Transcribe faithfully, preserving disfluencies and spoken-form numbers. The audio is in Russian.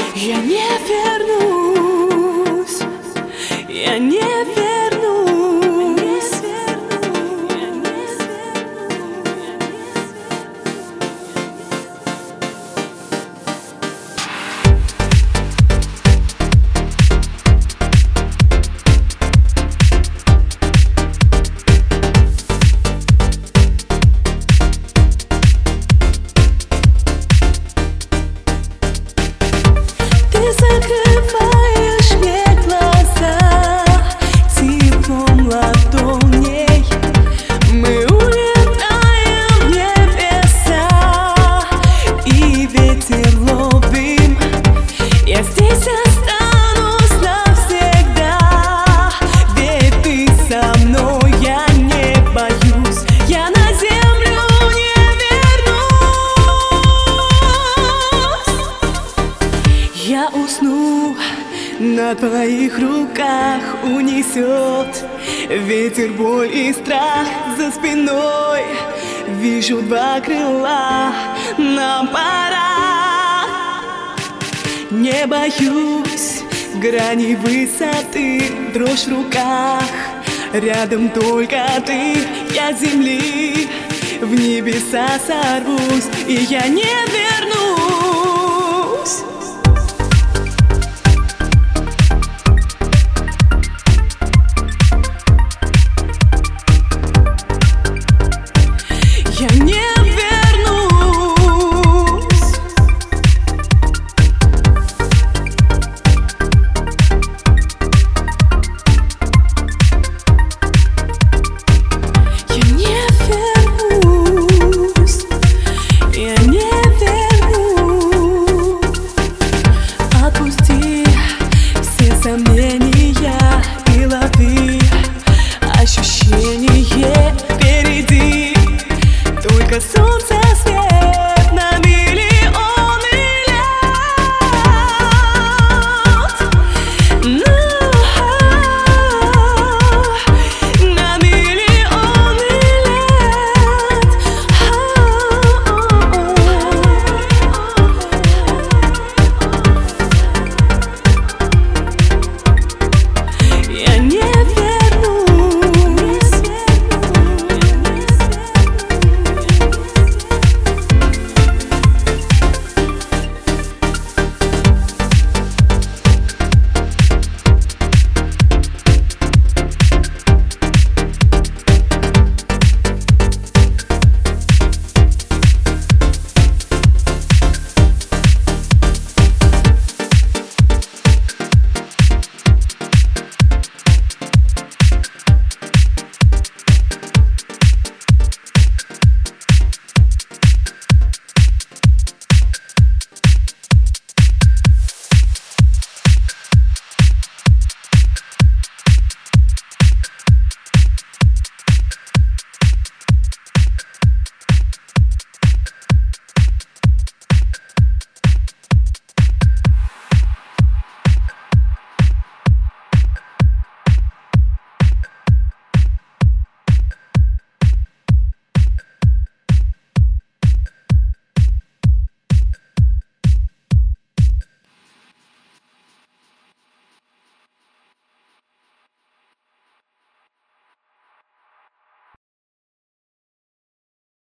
Я не вернусь, я не вернусь. Закрываешь мне глаза теплом ладоней. Мы улетаем в небеса и ветер ловим. Я здесь останусь навсегда, ведь ты со мной, я не боюсь. Я на землю не вернусь. Я усну, на твоих руках унесет ветер, боль и страх за спиной. Вижу два крыла, нам пора. Не боюсь грани высоты, дрожь в руках. Рядом только ты, я земли в небеса сорвусь, и я не вернусь.